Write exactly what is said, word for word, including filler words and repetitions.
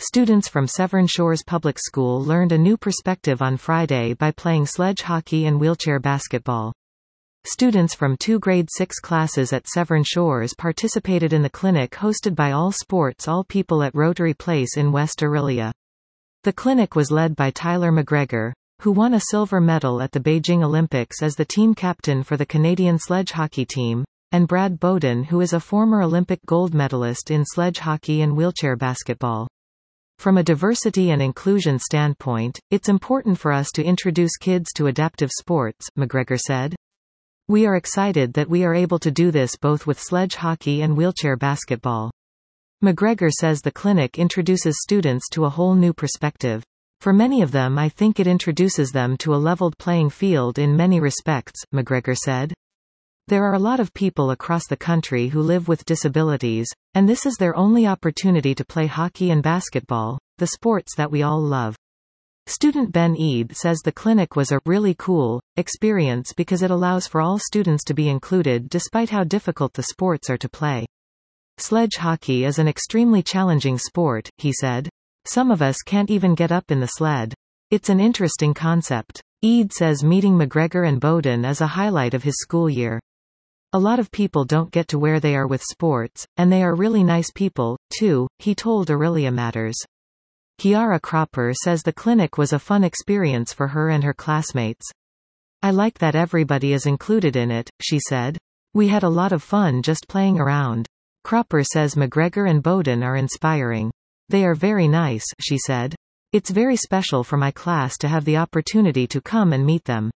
Students from Severn Shores Public School learned a new perspective on Friday by playing sledge hockey and wheelchair basketball. Students from two grade six classes at Severn Shores participated in the clinic hosted by All Sports All People at Rotary Place in West Orillia. The clinic was led by Tyler McGregor, who won a silver medal at the Beijing Olympics as the team captain for the Canadian sledge hockey team, and Brad Bowden, who is a former Olympic gold medalist in sledge hockey and wheelchair basketball. From a diversity and inclusion standpoint, it's important for us to introduce kids to adaptive sports, McGregor said. We are excited that we are able to do this both with sledge hockey and wheelchair basketball. McGregor says the clinic introduces students to a whole new perspective. For many of them, I think it introduces them to a leveled playing field in many respects, McGregor said. There are a lot of people across the country who live with disabilities, and this is their only opportunity to play hockey and basketball, the sports that we all love. Student Ben Eid says the clinic was a really cool experience because it allows for all students to be included despite how difficult the sports are to play. Sledge hockey is an extremely challenging sport, he said. Some of us can't even get up in the sled. It's an interesting concept. Eid says meeting McGregor and Bowden is a highlight of his school year. A lot of people don't get to where they are with sports, and they are really nice people, too, he told Orillia Matters. Kiara Cropper says the clinic was a fun experience for her and her classmates. I like that everybody is included in it, she said. We had a lot of fun just playing around. Cropper says McGregor and Bowden are inspiring. They are very nice, she said. It's very special for my class to have the opportunity to come and meet them.